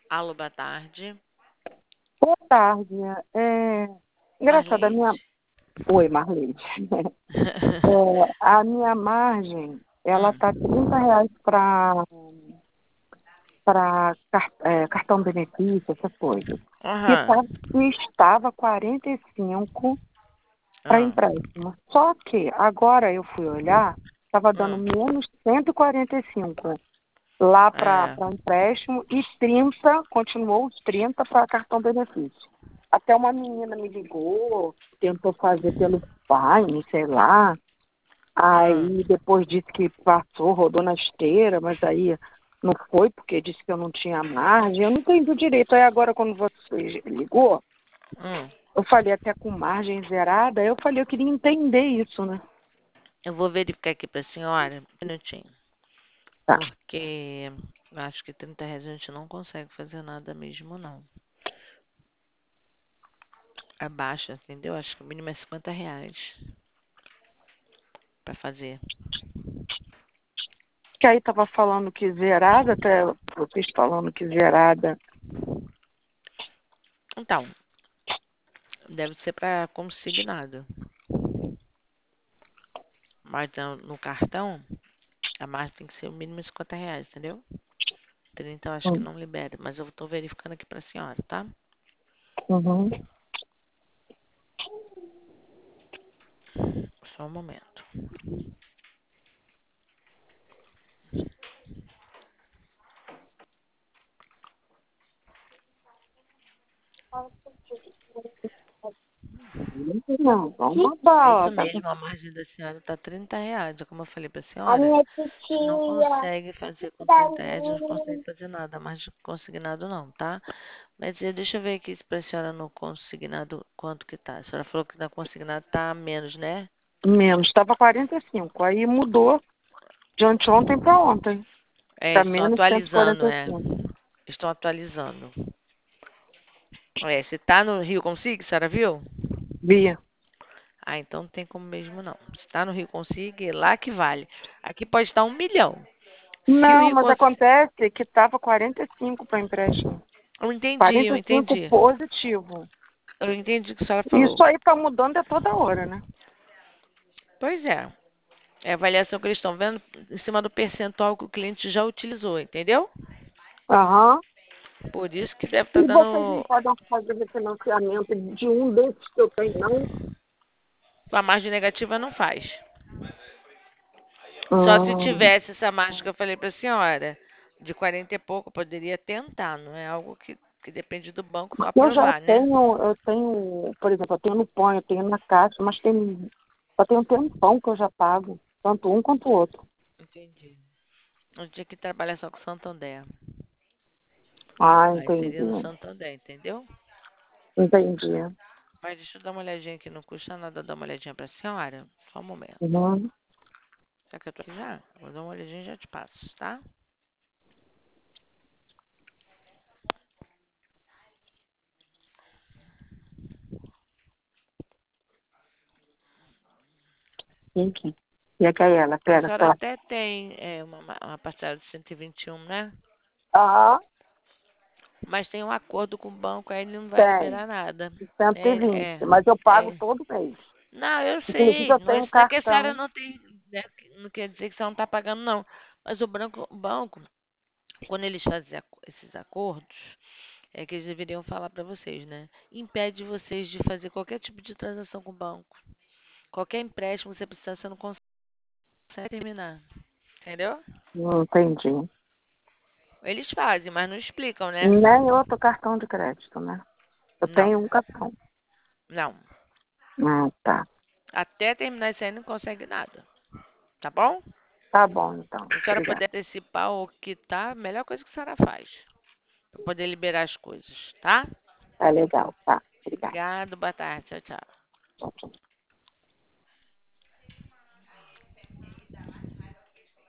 Alô, boa tarde. Boa tarde. Engraçado, a minha. Marleide. Oi, Marleide. A minha margem, ela Hum. tá R$ 30 para cartão benefício, essas coisas. E, Aham. tá, e estava 45 para Ah. empréstimo. Só que agora eu fui olhar, estava dando Hum. menos 145 lá para É. empréstimo e 30, continuou os 30 para cartão benefício. Até uma menina me ligou, tentou fazer pelo pai, sei lá. Hum. Aí depois disse que passou, rodou na esteira, mas aí não foi porque disse que eu não tinha margem. Eu não entendi direito. Aí agora quando você ligou, Hum. eu falei até com margem zerada, eu falei, eu queria entender isso, né? Eu vou verificar aqui pra senhora. Um minutinho. Tá. Porque eu acho que R$ 30 a gente não consegue fazer nada mesmo, não. Abaixa, entendeu? Acho que o mínimo é R$ 50 pra fazer. Que aí tava falando que zerada, até vocês falando que zerada. Então, deve ser pra consignado. Mas no cartão, a margem tem que ser o mínimo R$ 50, entendeu? 30 eu acho que Hum, não libera, mas eu tô verificando aqui pra senhora, tá? Uhum. Só um momento. Não, vamos É dar. isso mesmo, a margem da senhora tá R$ 30. Como eu falei pra A senhora, minha a gente não titia consegue fazer com tá R$ 30, a gente não consegue ali. fazer nada, mais consignado não, tá? Mas deixa eu ver aqui se pra senhora no consignado quanto que tá. A senhora falou que na consignado tá menos, né? Menos, estava 45. Aí mudou de anteontem para ontem. É, Está estão menos cento e atualizando, quarenta e é. cinco. Estão atualizando. É, se tá no Rio Consigo, a senhora viu? Via. Ah, então não tem como mesmo não. Se tá no Rio Consigo, é lá que vale. Aqui pode estar 1 milhão. Se o Não, Rio mas Consigo... acontece que estava 45 para empréstimo. Eu 45 entendi. positivo. Eu entendi o que a senhora falou. Isso aí está mudando a toda hora, né? Pois é. É a avaliação que eles estão vendo em cima do percentual que o cliente já utilizou, entendeu? Aham. Por isso que deve estar E vocês não dando... podem fazer refinanciamento de um desses que eu tenho, não? A margem negativa não faz. Só se Hum. tivesse essa margem que eu falei para a senhora, de 40 e pouco, poderia tentar. Não é algo que depende do banco Eu já aprovar, né? tenho, por exemplo, eu tenho no Pão, eu tenho na Caixa, mas só tem um tempão que eu já pago, tanto um quanto o outro. Entendi. Eu tinha que trabalhar só com Santander. Ah, Aí entendi, seria no Santander, entendeu? entendi. Mas deixa eu dar uma olhadinha aqui, não custa nada dar uma olhadinha pra senhora. Só um momento. Uhum. Será que eu tô aqui já? Vou dar uma olhadinha e já te passo, tá? Entendi. E a Gaela, A pera, senhora tá? até tem uma parcela de 121, né? Ah, Mas tem um acordo com o banco, aí ele não vai tem. liberar nada. cento e É, vinte mas eu pago é. todo mês. Não, eu Inclusive, sei. eu Não é, tenho isso não é que a senhora cartão. não tem, né, não quer dizer que você não está pagando, não. Mas o banco, quando eles fazem esses acordos, é que eles deveriam falar para vocês, né? Impede vocês de fazer qualquer tipo de transação com o banco. Qualquer empréstimo que você precisar, você não consegue terminar. Entendeu? Não entendi. Eles fazem, mas não explicam, né? Nem outro cartão de crédito, né? Eu Não, tenho um cartão. não. Ah, tá. Até terminar isso aí não consegue nada. Tá bom? Tá bom, então. Se a senhora Obrigada. puder antecipar o que tá, a melhor coisa que a senhora faz. Pra poder liberar as coisas, tá? Tá legal, tá. Obrigada. Obrigado, boa tarde, tchau, tchau. Tchau, tchau.